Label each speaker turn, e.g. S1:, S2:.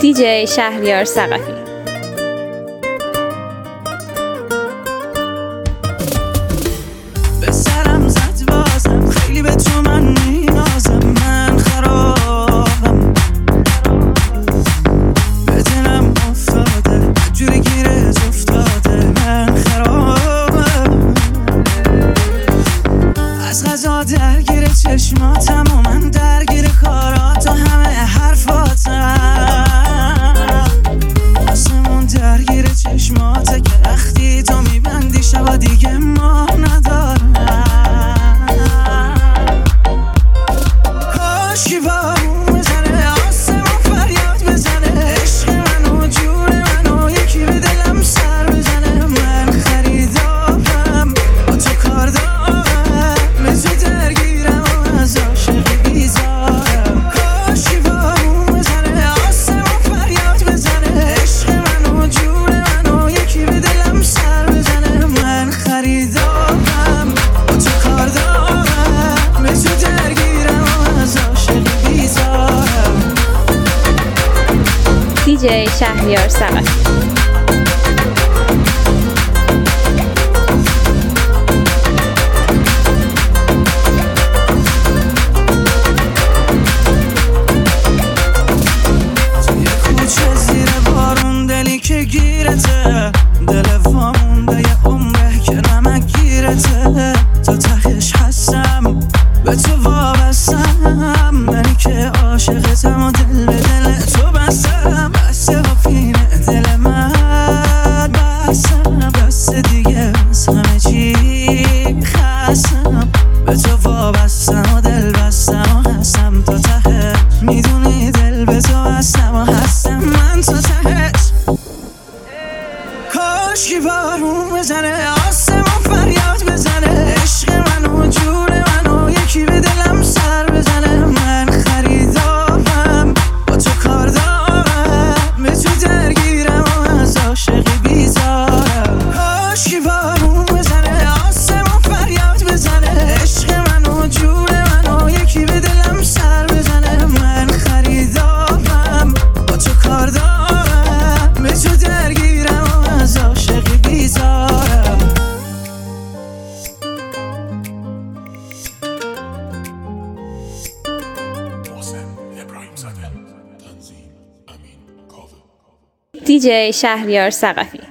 S1: دی‌جی شهریار ثقفی.
S2: به سرم زد بازم، خیلی به تو من نیازم، من خرابم، به دلم افتاده جوری گیرت افتاده، من خرابم، از غذا درگیر چشماتم و من درگیر کارات و همه حرفاتم، آسمون درگیر چشماته که وقتی تو میبندی شبا دیگه ما ندارم، کاشکی بارون بزنه آسمون فریاد بزنه، عشق منو جون منو یکی به دلم سر بزنه، من خریدارم با تو کار دارم، مثل درگیرم و از عاشقی بیزارم، کاشکی بارون بزنه آسمون فریاد بزنه، عشق منو جون منو یکی به دلم سر بزنه، من خریدارم با تو کار دارم، مثل درگیرم و از عاشقی بیزارم.
S1: دی‌جی شهریار ثقفی.
S2: توی کوچه زیر بارون دلی که گیرته، دل وامونده یه عمره که نمک گیرته، تا تهش هستم به تو وابستم، منی که عاشقتم و دل به دل تو بستم، بسته و پینه دل من بستم، بسته دیگه از همه چی خستم، به تو وابستم و دل بستم و هستم تا ته، میدونی دل به تو هستم و هستم من تا تهش، کاشکی بارون بزنه آسمون فریاد بزنه، عشق منو جون منو یکی به دلم سر بزنه، من خریدارم با تو کار دارم، به تو درگیرم و از عاشقی بیزارم، کاشکی بارون بزنه آسمون فریاد بزنه، عشق منو جون منو یکی به دلم سر بزنه، من خریدارم با تو کار دارم، به تو درگیرم و از عاشقی بیزارم.
S1: دی‌جی شهریار ثقفی.